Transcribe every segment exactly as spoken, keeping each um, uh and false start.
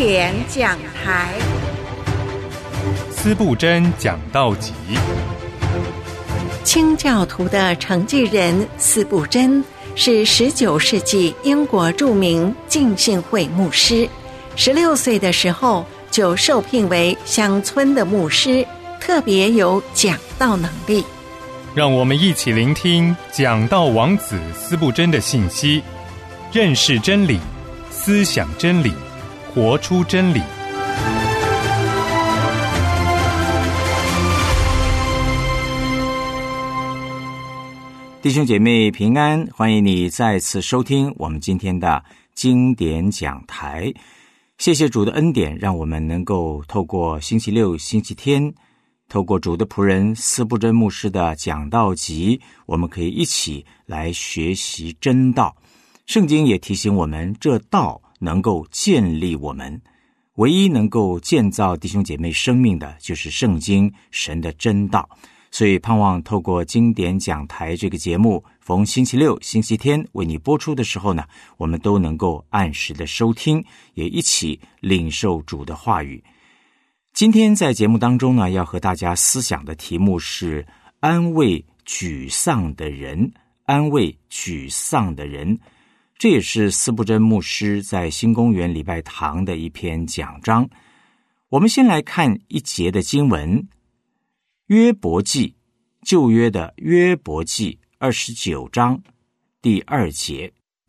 典讲台， 司布真讲道集。 清教徒的承继人司布真是十九世纪英国著名浸信会牧师，十六岁的时候就受聘为乡村的牧师，特别有讲道能力。 让我们一起聆听讲道王子司布真的信息，认识真理，思想真理，活出真理。 弟兄姐妹平安，欢迎你再次收听我们今天的经典讲台。谢谢主的恩典，让我们能够透过星期六、星期天，透过主的仆人司布真牧师的讲道集，我们可以一起来学习真道。圣经也提醒我们，这道能够建立我们，唯一能够建造弟兄姐妹生命的就是圣经，神的真道。所以盼望透过经典讲台这个节目，逢星期六、星期天为你播出的时候呢，我们都能够按时的收听，也一起领受主的话语。今天在节目当中呢，要和大家思想的题目是安慰沮丧的人，安慰沮丧的人。这也是司布真牧师在新公园礼拜堂的一篇讲章。我们先来看一节的经文，约伯记，旧约的约伯记二十九章第二节。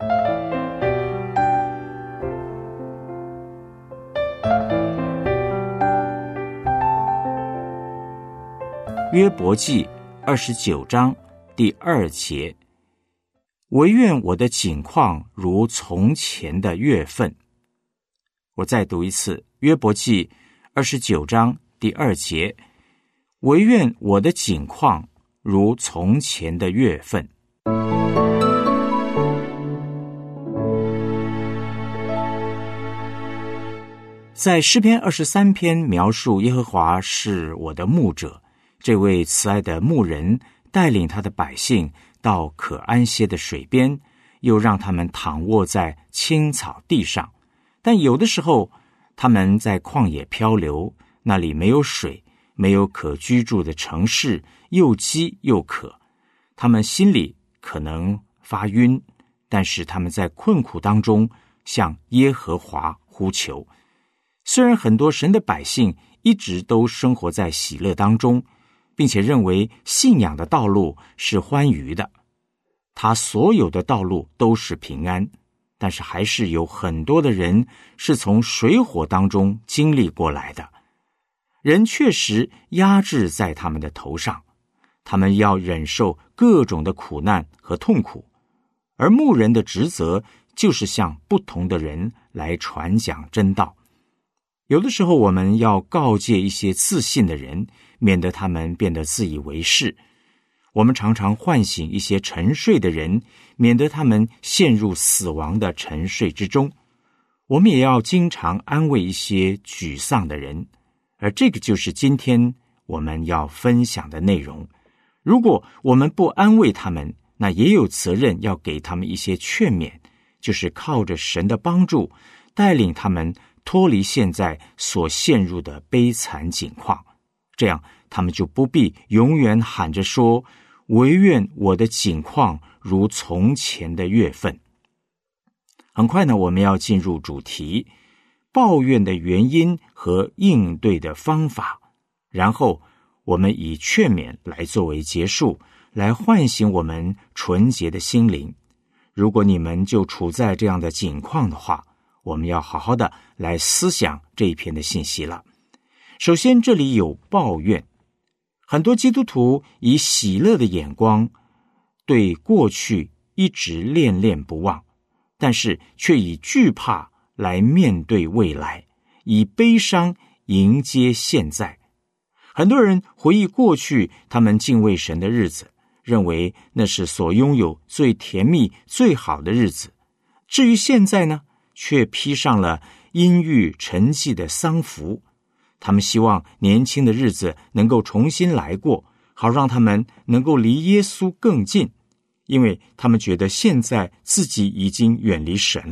约伯记二十九章第二节，惟愿我的景况如从前的月份。我再读一次，约伯记二十九章第二节，惟愿我的景况如从前的月份。在诗篇二十三篇描述耶和华是我的牧者，这位慈爱的牧人带领他的百姓到可安歇的水边，又让他们躺卧在青草地上。但有的时候他们在旷野漂流，那里没有水，没有可居住的城市，又饥又渴，他们心里可能发晕，但是他们在困苦当中向耶和华呼求。虽然很多神的百姓一直都生活在喜乐当中，并且认为信仰的道路是欢愉的，他所有的道路都是平安，但是还是有很多的人是从水火当中经历过来的。人确实压制在他们的头上，他们要忍受各种的苦难和痛苦，而牧人的职责就是向不同的人来传讲真道。有的时候我们要告诫一些自信的人，免得他们变得自以为是。我们常常唤醒一些沉睡的人，免得他们陷入死亡的沉睡之中。我们也要经常安慰一些沮丧的人，而这个就是今天我们要分享的内容。如果我们不安慰他们，那也有责任要给他们一些劝勉，就是靠着神的帮助，带领他们脱离现在所陷入的悲惨境况，这样他们就不必永远喊着说，惟愿我的景况如从前的月份。很快呢，我们要进入主题，抱怨的原因和应对的方法，然后我们以劝勉来作为结束，来唤醒我们纯洁的心灵。如果你们就处在这样的境况的话，我们要好好的来思想这一篇的信息了。首先，这里有抱怨，很多基督徒以喜乐的眼光对过去一直恋恋不忘，但是却以惧怕来面对未来，以悲伤迎接现在。很多人回忆过去他们敬畏神的日子，认为那是所拥有最甜蜜最好的日子。至于现在呢，却披上了阴郁沉寂的丧服。他们希望年轻的日子能够重新来过，好让他们能够离耶稣更近，因为他们觉得现在自己已经远离神了，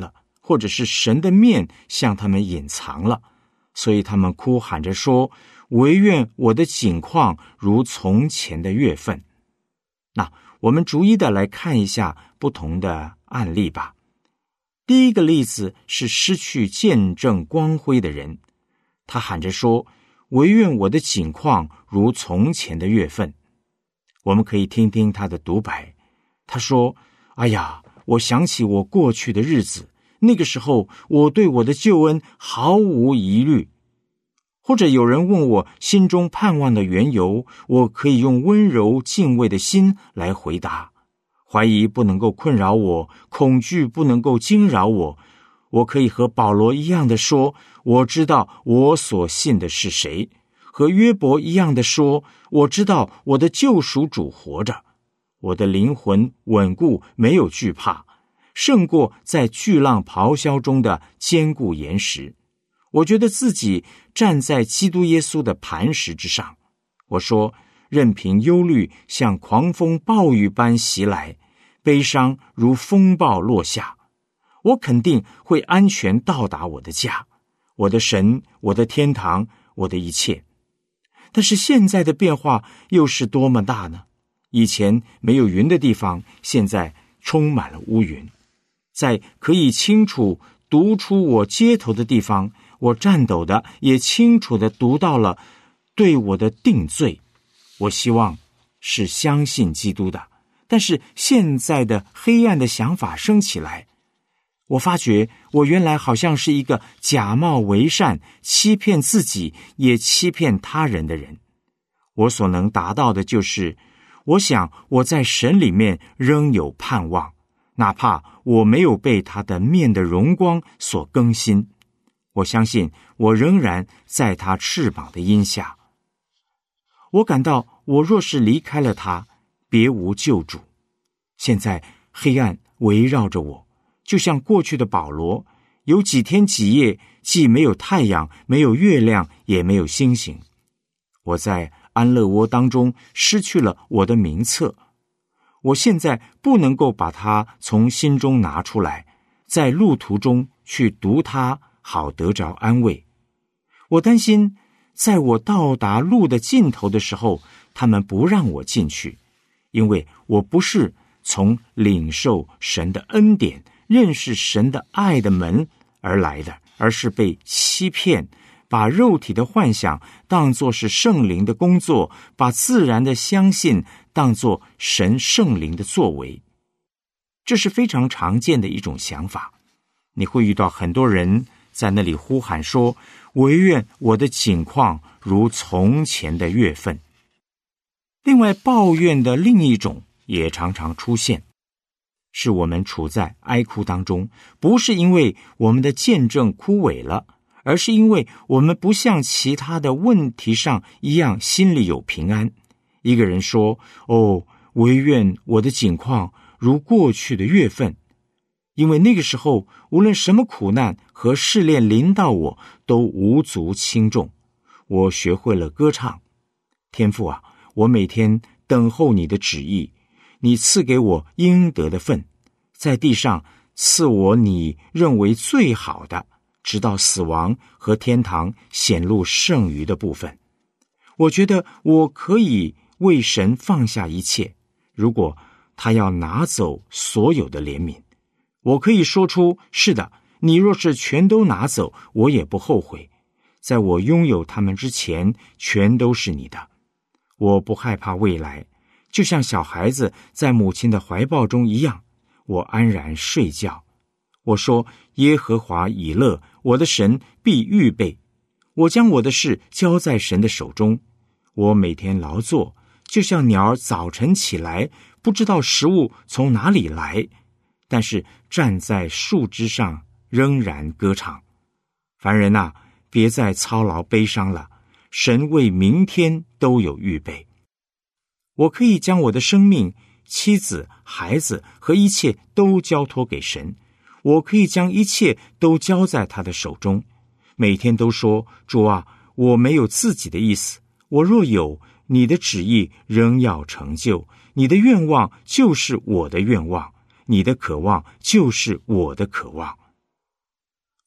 或者是神的面向他们隐藏了，所以他们哭喊着说，惟愿我的景况如从前的月份。那我们逐一的来看一下不同的案例吧。第一个例子是失去见证光辉的人，他喊着说，惟愿我的景况如从前的月份。我们可以听听他的独白。他说，哎呀，我想起我过去的日子，那个时候我对我的救恩毫无疑虑。或者有人问我心中盼望的缘由，我可以用温柔敬畏的心来回答。怀疑不能够困扰我，恐惧不能够惊扰我，我可以和保罗一样的说，我知道我所信的是谁；和约伯一样的说，我知道我的救赎主活着，我的灵魂稳固，没有惧怕，胜过在巨浪咆哮中的坚固岩石。我觉得自己站在基督耶稣的磐石之上。我说，任凭忧虑像狂风暴雨般袭来，悲伤如风暴落下，我肯定会安全到达我的家，我的神，我的天堂，我的一切。但是现在的变化又是多么大呢？以前没有云的地方，现在充满了乌云。在可以清楚读出我街头的地方，我颤抖的也清楚地读到了对我的定罪。我希望是相信基督的，但是现在的黑暗的想法升起来，我发觉我原来好像是一个假冒为善，欺骗自己也欺骗他人的人。我所能达到的就是，我想我在神里面仍有盼望，哪怕我没有被他的面的荣光所更新。我相信我仍然在他翅膀的荫下。我感到我若是离开了他，别无救主。现在黑暗围绕着我，就像过去的保罗，有几天几夜既没有太阳，没有月亮，也没有星星。我在安乐窝当中失去了我的名册，我现在不能够把它从心中拿出来，在路途中去读它，好得着安慰。我担心在我到达路的尽头的时候，他们不让我进去，因为我不是从领受神的恩典，认识神的爱的门而来的，而是被欺骗，把肉体的幻想当作是圣灵的工作，把自然的相信当作神圣灵的作为。这是非常常见的一种想法。你会遇到很多人在那里呼喊说，惟愿我的景况如从前的月份。另外，抱怨的另一种也常常出现，是我们处在哀哭当中，不是因为我们的见证枯萎了，而是因为我们不像其他的问题上一样心里有平安。一个人说，哦，惟愿我的景况如过去的月份，因为那个时候无论什么苦难和试炼临到我，都无足轻重。我学会了歌唱。天父啊，我每天等候你的旨意，你赐给我应得的份，在地上赐我你认为最好的，直到死亡和天堂显露剩余的部分。我觉得我可以为神放下一切，如果他要拿走所有的怜悯，我可以说出，是的，你若是全都拿走，我也不后悔。在我拥有他们之前，全都是你的。我不害怕未来，就像小孩子在母亲的怀抱中一样，我安然睡觉。我说，耶和华以勒，我的神必预备。我将我的事交在神的手中。我每天劳作，就像鸟儿早晨起来，不知道食物从哪里来，但是站在树枝上仍然歌唱。凡人啊，别再操劳悲伤了，神为明天都有预备。我可以将我的生命、妻子、孩子和一切都交托给神，我可以将一切都交在他的手中。每天都说，主啊，我没有自己的意思，我若有，你的旨意仍要成就，你的愿望就是我的愿望，你的渴望就是我的渴望。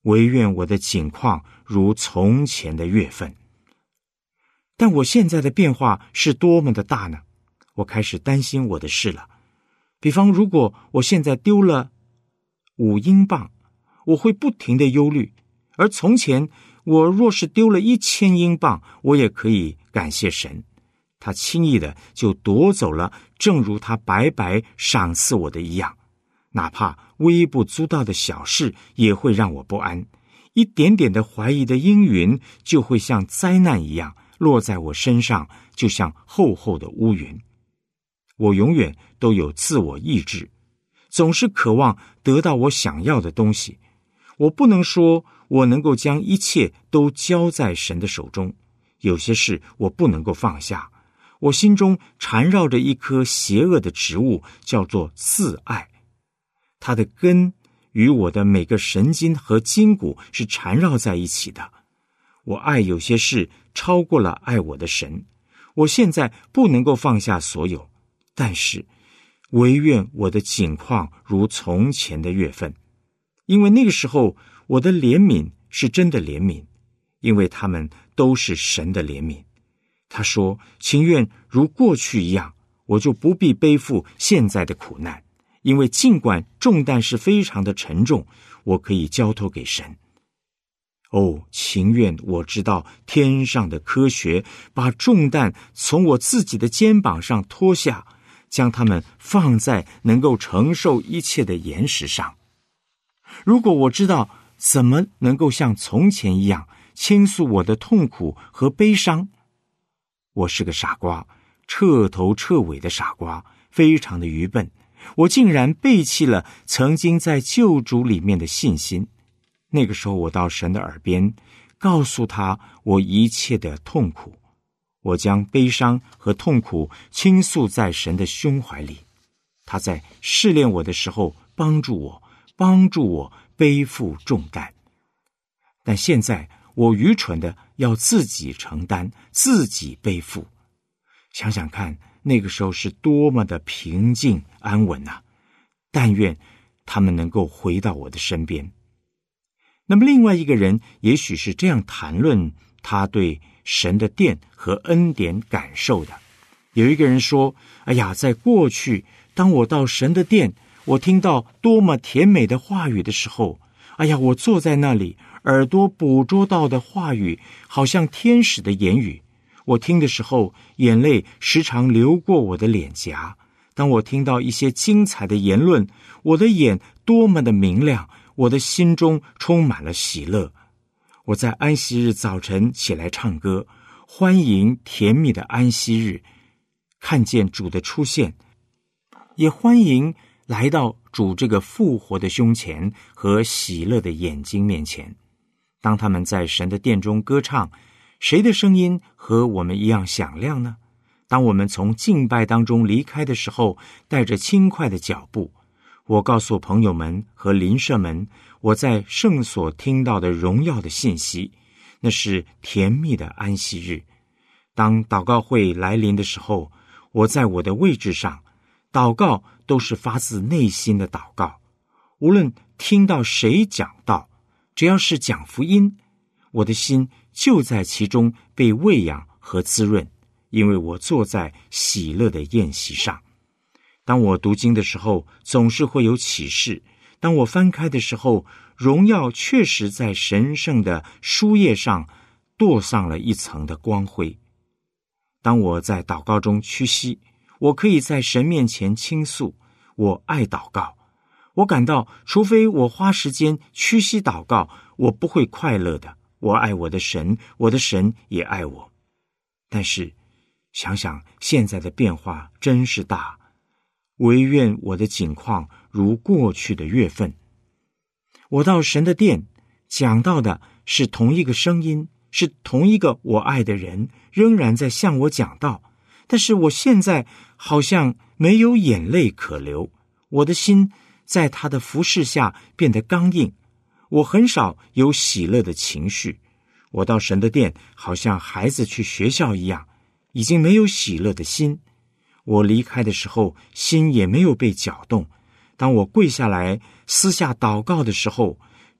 惟愿我的景况如从前的月份。但我现在的变化是多么的大呢？我开始担心我的事了。比方，如果我现在丢了五英镑，我会不停的忧虑；而从前，我若是丢了一千英镑，我也可以感谢神，他轻易的就夺走了，正如他白白赏赐我的一样。哪怕微不足道的小事，也会让我不安。一点点的怀疑的阴云，就会像灾难一样落在我身上，就像厚厚的乌云。我永远都有自我意志，总是渴望得到我想要的东西。我不能说我能够将一切都交在神的手中，有些事我不能够放下。我心中缠绕着一棵邪恶的植物，叫做自爱。它的根与我的每个神经和筋骨是缠绕在一起的。我爱有些事超过了爱我的神。我现在不能够放下所有，但是惟愿我的景况如从前的月份，因为那个时候我的怜悯是真的怜悯，因为他们都是神的怜悯。他说，情愿如过去一样，我就不必背负现在的苦难，因为尽管重担是非常的沉重，我可以交托给神。哦，情愿我知道天上的科学把重担从我自己的肩膀上脱下，将它们放在能够承受一切的岩石上。如果我知道怎么能够像从前一样倾诉我的痛苦和悲伤，我是个傻瓜，彻头彻尾的傻瓜，非常的愚笨。我竟然背弃了曾经在救主里面的信心。那个时候我到神的耳边，告诉他我一切的痛苦，我将悲伤和痛苦倾诉在神的胸怀里。他在试炼我的时候帮助我，帮助我背负重担。但现在我愚蠢的要自己承担，自己背负。想想看，那个时候是多么的平静安稳啊！但愿他们能够回到我的身边。那么另外一个人也许是这样谈论他对神的殿和恩典感受的。有一个人说，哎呀，在过去当我到神的殿，我听到多么甜美的话语的时候，哎呀，我坐在那里，耳朵捕捉到的话语好像天使的言语，我听的时候眼泪时常流过我的脸颊。当我听到一些精彩的言论，我的眼多么的明亮，我的心中充满了喜乐。我在安息日早晨起来唱歌，欢迎甜蜜的安息日，看见主的出现，也欢迎来到主这个复活的胸前和喜乐的眼睛面前。当他们在神的殿中歌唱，谁的声音和我们一样响亮呢？当我们从敬拜当中离开的时候，带着轻快的脚步，我告诉朋友们和邻舍们，我在圣所听到的荣耀的信息，那是甜蜜的安息日。当祷告会来临的时候，我在我的位置上，祷告都是发自内心的祷告。无论听到谁讲道，只要是讲福音，我的心就在其中被喂养和滋润，因为我坐在喜乐的宴席上。当我读经的时候，总是会有启示。当我翻开的时候，荣耀确实在神圣的书页上镀上了一层的光辉。当我在祷告中屈膝，我可以在神面前倾诉，我爱祷告。我感到，除非我花时间屈膝祷告，我不会快乐的。我爱我的神，我的神也爱我。但是想想现在的变化真是大，惟愿我的景况如过去的月份。我到神的殿，讲到的是同一个声音，是同一个我爱的人，仍然在向我讲道。但是我现在好像没有眼泪可流，我的心在他的服侍下变得刚硬，我很少有喜乐的情绪。我到神的殿，好像孩子去学校一样，已经没有喜乐的心。我离开的时候，心也没有被搅动。当我跪下来私下祷告的时候，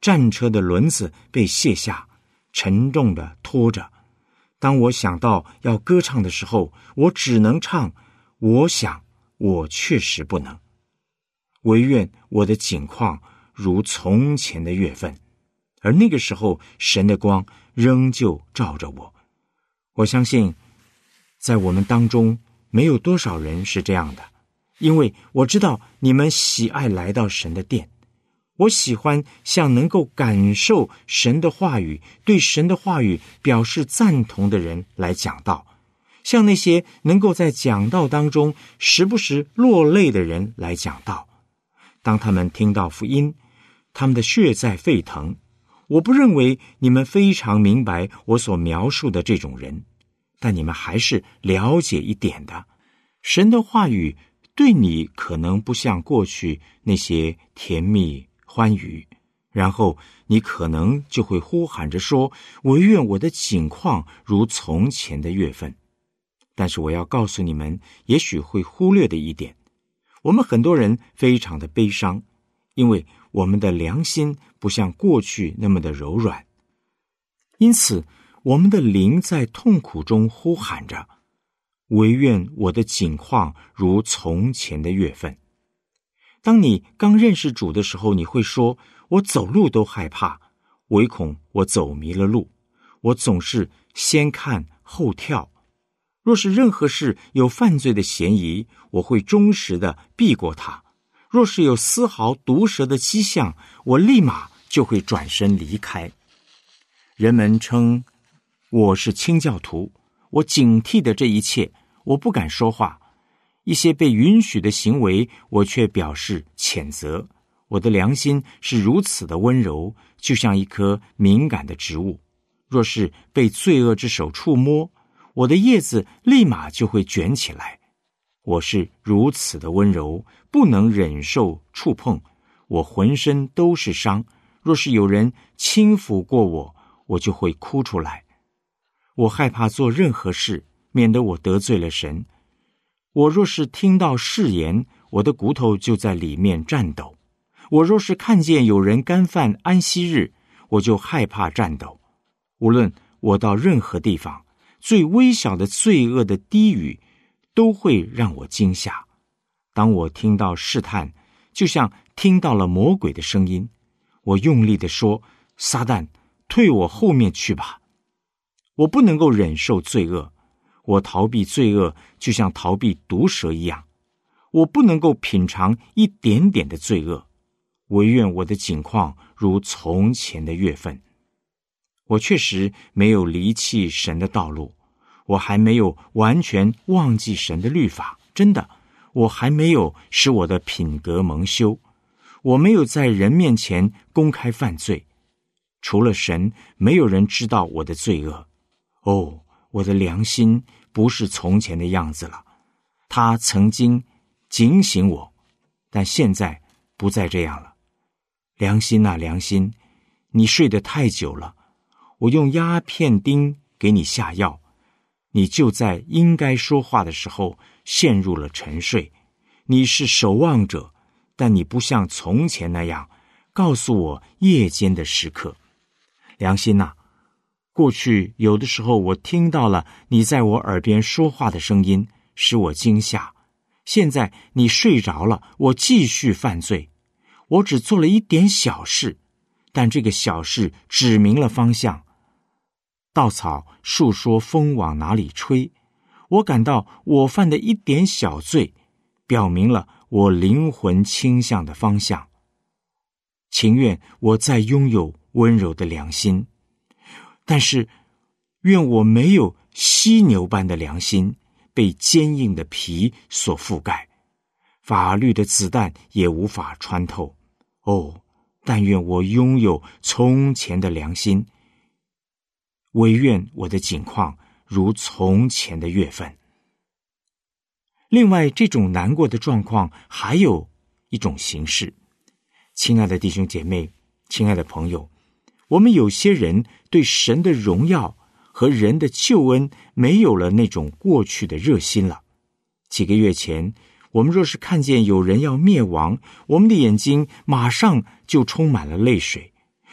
战车的轮子被卸下，沉重地拖着。当我想到要歌唱的时候，我只能唱，我想我确实不能。唯愿我的景况如从前的月份，而那个时候神的光仍旧照着我。我相信在我们当中没有多少人是这样的，因为我知道你们喜爱来到神的殿。我喜欢向能够感受神的话语，对神的话语表示赞同的人来讲道，向那些能够在讲道当中时不时落泪的人来讲道。当他们听到福音，他们的血在沸腾。我不认为你们非常明白我所描述的这种人，但你们还是了解一点的。神的话语对你可能不像过去那些甜蜜欢愉，然后你可能就会呼喊着说，唯愿我的景况如从前的月份。但是我要告诉你们，也许会忽略的一点，我们很多人非常的悲伤，因为我们的良心不像过去那么的柔软，因此我们的灵在痛苦中呼喊着，唯愿我的景况如从前的月份。当你刚认识主的时候，你会说，我走路都害怕，唯恐我走迷了路，我总是先看后跳。若是任何事有犯罪的嫌疑，我会忠实地避过它。若是有丝毫毒舌的迹象，我立马就会转身离开。人们称我是清教徒，我警惕的这一切，我不敢说话。一些被允许的行为，我却表示谴责。我的良心是如此的温柔，就像一棵敏感的植物。若是被罪恶之手触摸，我的叶子立马就会卷起来。我是如此的温柔，不能忍受触碰，我浑身都是伤。若是有人轻抚过我，我就会哭出来。我害怕做任何事，免得我得罪了神。我若是听到誓言，我的骨头就在里面颤抖。我若是看见有人干犯安息日，我就害怕颤抖。无论我到任何地方，最微小的罪恶的低语都会让我惊吓。当我听到试探，就像听到了魔鬼的声音，我用力地说，撒旦，退我后面去吧。我不能够忍受罪恶，我逃避罪恶就像逃避毒蛇一样。我不能够品尝一点点的罪恶，唯愿我的景况如从前的月份。我确实没有离弃神的道路，我还没有完全忘记神的律法，真的，我还没有使我的品格蒙羞，我没有在人面前公开犯罪。除了神，没有人知道我的罪恶。哦，我的良心不是从前的样子了，他曾经警醒我，但现在不再这样了。良心啊，良心，你睡得太久了，我用鸦片钉给你下药，你就在应该说话的时候陷入了沉睡。你是守望者，但你不像从前那样告诉我夜间的时刻。良心啊，过去有的时候我听到了你在我耳边说话的声音，使我惊吓。现在你睡着了，我继续犯罪。我只做了一点小事，但这个小事指明了方向。稻草述说风往哪里吹，我感到我犯的一点小罪，表明了我灵魂倾向的方向。情愿我再拥有温柔的良心，但是愿我没有犀牛般的良心，被坚硬的皮所覆盖，法律的子弹也无法穿透。哦，但愿我拥有从前的良心，唯愿我的景况如从前的月份。另外，这种难过的状况还有一种形式。亲爱的弟兄姐妹，亲爱的朋友，我们有些人对神的荣耀和人的救恩没有了那种过去的热心了。几个月前，我们若是看见有人要灭亡，我们的眼睛马上就充满了泪水。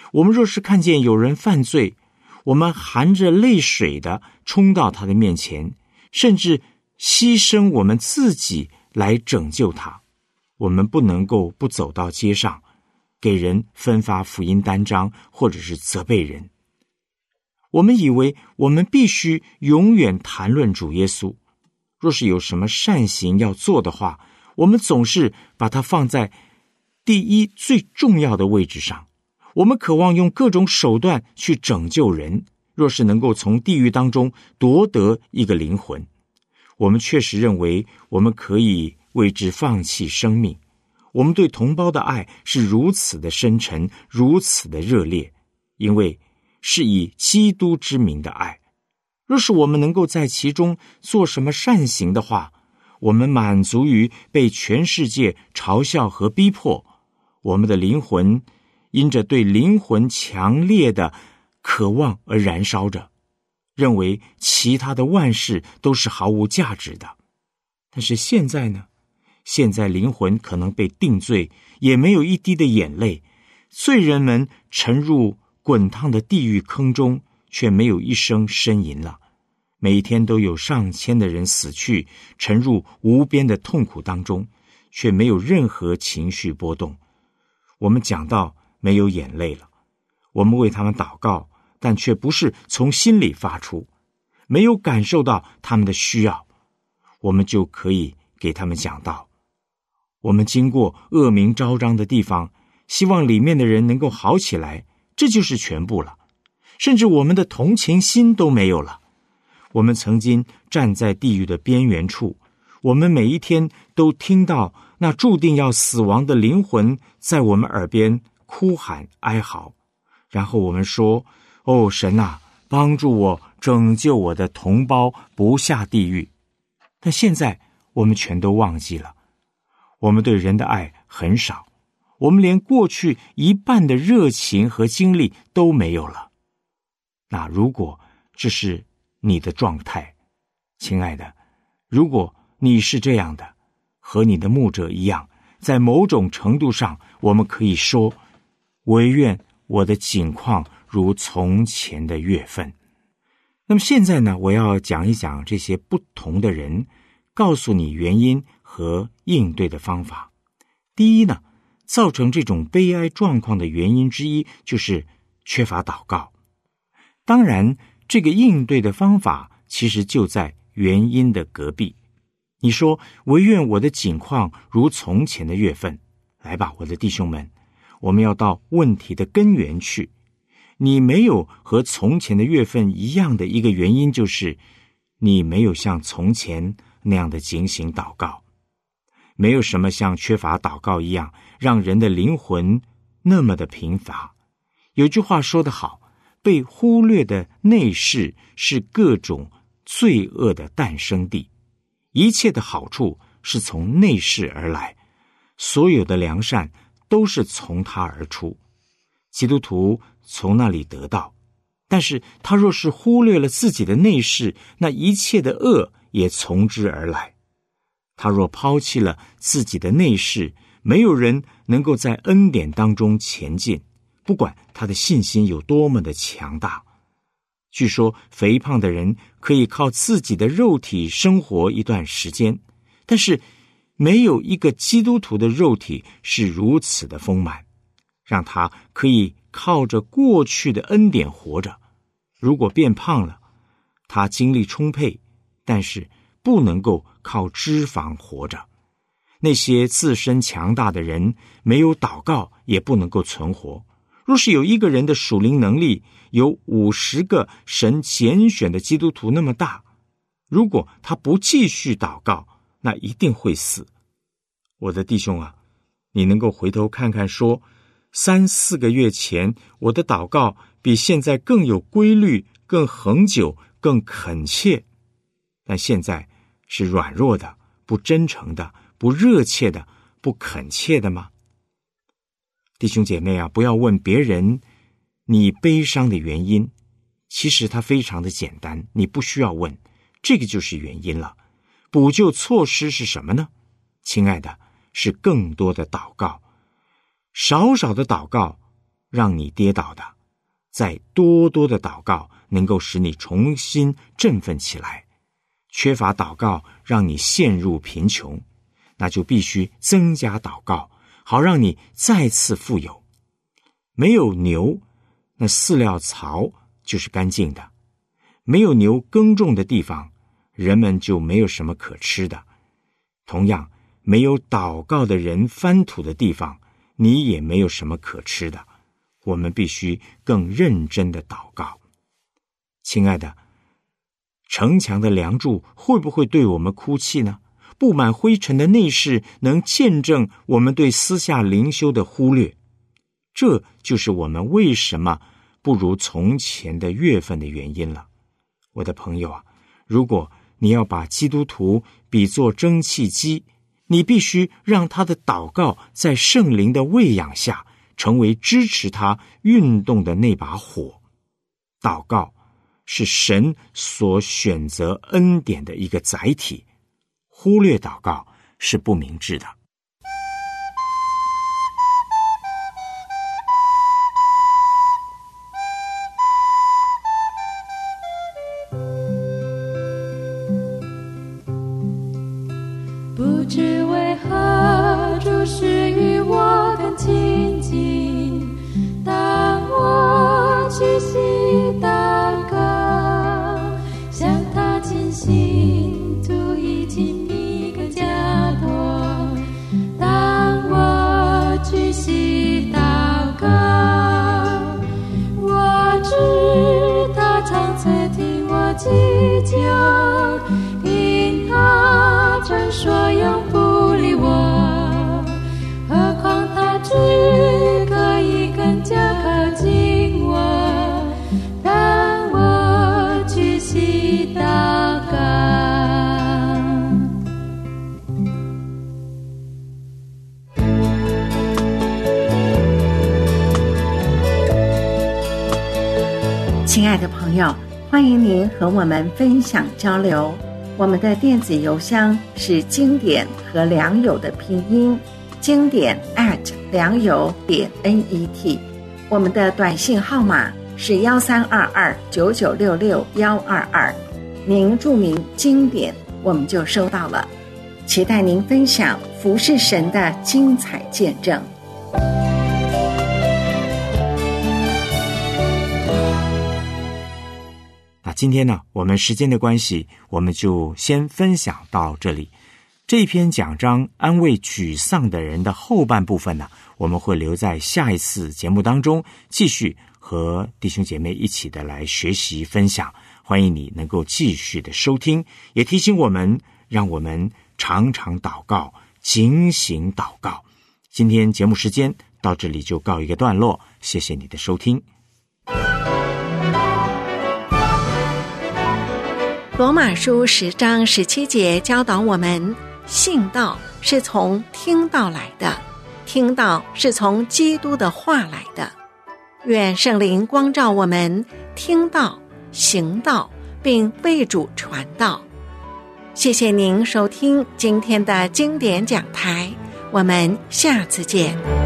我们若是看见有人犯罪，我们含着泪水的冲到他的面前，甚至牺牲我们自己来拯救他，我们不能够不走到街上，给人分发福音单张，或者是责备人。我们以为我们必须永远谈论主耶稣，若是有什么善行要做的话，我们总是把它放在第一最重要的位置上。我们渴望用各种手段去拯救人，若是能够从地狱当中夺得一个灵魂，我们确实认为我们可以为之放弃生命。我们对同胞的爱是如此的深沉，如此的热烈，因为是以基督之名的爱。若是我们能够在其中做什么善行的话，我们满足于被全世界嘲笑和逼迫，我们的灵魂因着对灵魂强烈的渴望而燃烧着，认为其他的万事都是毫无价值的。但是现在呢？现在灵魂可能被定罪，也没有一滴的眼泪，罪人们沉入滚烫的地狱坑中，却没有一声呻吟了。每天都有上千的人死去，沉入无边的痛苦当中，却没有任何情绪波动。我们讲到没有眼泪了，我们为他们祷告，但却不是从心里发出，没有感受到他们的需要，我们就可以给他们讲道。我们经过恶名昭彰的地方，希望里面的人能够好起来，这就是全部了。甚至我们的同情心都没有了。我们曾经站在地狱的边缘处，我们每一天都听到那注定要死亡的灵魂在我们耳边哭喊哀嚎，然后我们说：哦，神啊，帮助我，拯救我的同胞不下地狱。但现在我们全都忘记了，我们对人的爱很少，我们连过去一半的热情和精力都没有了。那如果这是你的状态，亲爱的，如果你是这样的，和你的牧者一样，在某种程度上，我们可以说，惟愿我的景况如从前的月份。那么现在呢，我要讲一讲这些不同的人，告诉你原因和应对的方法。第一呢，造成这种悲哀状况的原因之一就是缺乏祷告。当然，这个应对的方法其实就在原因的隔壁。你说，惟愿我的景况如从前的月份。来吧，我的弟兄们，我们要到问题的根源去。你没有和从前的月份一样的一个原因，就是你没有像从前那样的警醒祷告。没有什么像缺乏祷告一样，让人的灵魂那么的贫乏。有句话说得好，被忽略的内室是各种罪恶的诞生地，一切的好处是从内室而来，所有的良善都是从它而出，基督徒从那里得到。但是他若是忽略了自己的内室，那一切的恶也从之而来。他若抛弃了自己的内室，没有人能够在恩典当中前进，不管他的信心有多么的强大。据说肥胖的人可以靠自己的肉体生活一段时间，但是没有一个基督徒的肉体是如此的丰满，让他可以靠着过去的恩典活着。如果变胖了，他精力充沛，但是不能够靠脂肪活着。那些自身强大的人，没有祷告也不能够存活。若是有一个人的属灵能力有五十个神拣选的基督徒那么大，如果他不继续祷告，那一定会死。我的弟兄啊，你能够回头看看说，三四个月前我的祷告比现在更有规律，更恒久，更恳切，但现在是软弱的，不真诚的，不热切的，不恳切的吗？弟兄姐妹啊，不要问别人你悲伤的原因，其实它非常的简单，你不需要问，这个就是原因了。补救措施是什么呢？亲爱的，是更多的祷告。少少的祷告让你跌倒的，再多多的祷告能够使你重新振奋起来。缺乏祷告让你陷入贫穷，那就必须增加祷告，好让你再次富有。没有牛，那饲料槽就是干净的；没有牛耕种的地方，人们就没有什么可吃的。同样，没有祷告的人翻土的地方，你也没有什么可吃的。我们必须更认真的祷告。亲爱的，城墙的梁柱会不会对我们哭泣呢？布满灰尘的内室能见证我们对私下灵修的忽略。这就是我们为什么不如从前的月份的原因了。我的朋友啊，如果你要把基督徒比作蒸汽机，你必须让他的祷告在圣灵的喂养下成为支持他运动的那把火。祷告是神所选择恩典的一个载体，忽略祷告是不明智的。 不知为何主是与我更亲近，当我屈膝祷告，向他倾心，足以亲密更加多。当我屈膝祷告，我知他常在听我祈求，因他曾说永不离我，何况他只可以更加靠近我，当我屈膝祷告。 亲爱的朋友，欢迎您和我们分享交流。我们的电子邮箱是经典和良友的拼音，经典 at 良友点 net。我们的短信号码是幺三二二九九六六幺二二，您注明经典，我们就收到了。期待您分享服侍神的精彩见证。 那今天呢，我们时间的关系，我们就先分享到这里。这篇讲章安慰沮丧的人的后半部分呢，我们会留在下一次节目当中，继续和弟兄姐妹一起的来学习分享。欢迎你能够继续的收听，也提醒我们，让我们常常祷告，警醒祷告。今天节目时间到这里就告一个段落，谢谢你的收听。 罗马书十章十七节教导我们，信道是从听道来的，听道是从基督的话来的。愿圣灵光照我们，听道、行道，并为主传道。谢谢您收听今天的经典讲台，我们下次见。